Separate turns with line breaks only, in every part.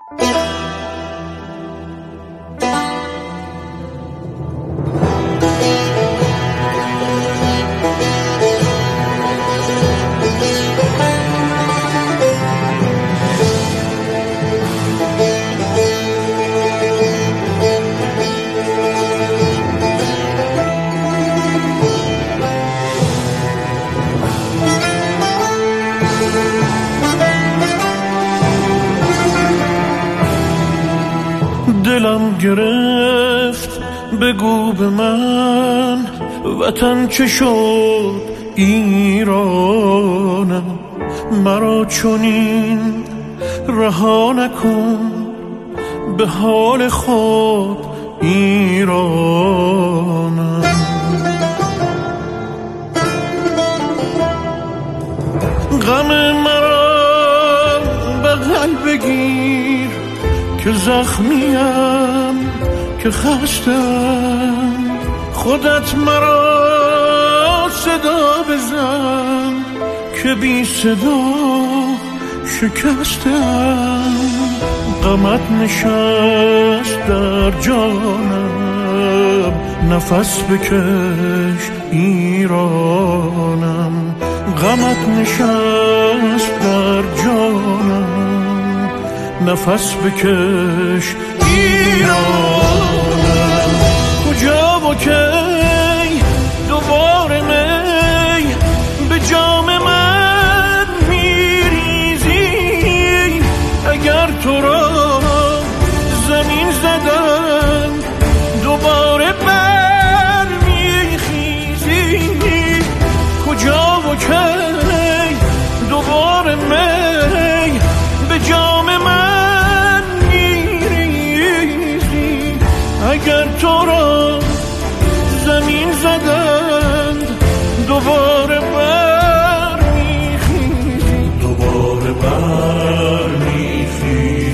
دلم گرفت بگو به من وطن چه شد ایرانم، مرا چنین رها نکن به حال خود ایرانم. غم مرا بغل بگیر که زخمیم که خستم، خودت مرا صدا بزن که بی صدا شکستم. غمت نشست در جانم، نفس بکش ایرانم. غمت نشست در جانم، نفس بکش ایرانم. کجا و کی دوباره می به جام من میریزی؟ اگر تو را زمین زدن دوباره بر میخیزی؟ کجا و کی دوباره می به جام من میریزی؟ اگر تو را زمین زدند دوباره بر میخیزی، دوباره بر میخیزی.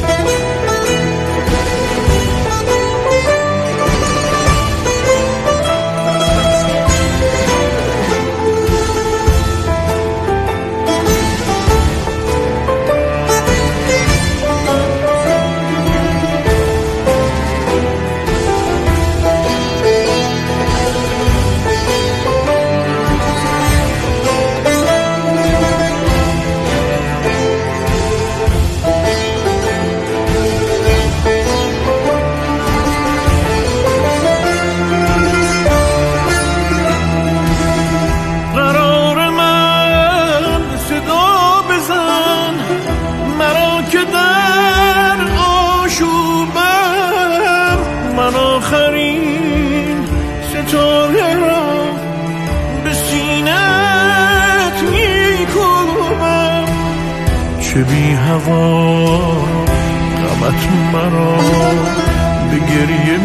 من آخرین ستاره را به سینه‌ات می‌کوبم، چه بی هوا غمت مرا به گریه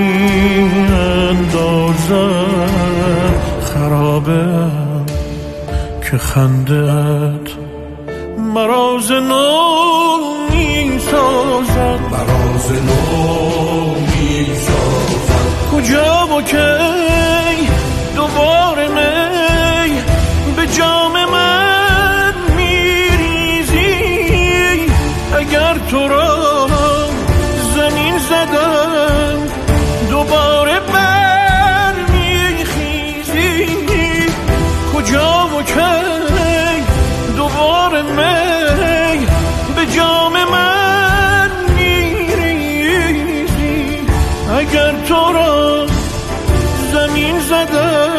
می‌اندازد. خرابم که خنده‌ات مرا ز نو می‌سازد، مرا ز نو می‌سازد. کجا و کی دوباره می به جام من میریزی؟ اگر تو را زمین زدن دوباره بر میخیزی؟ کجا و کی دوباره می به جام من میریزی؟ اگر تو را زمین زدن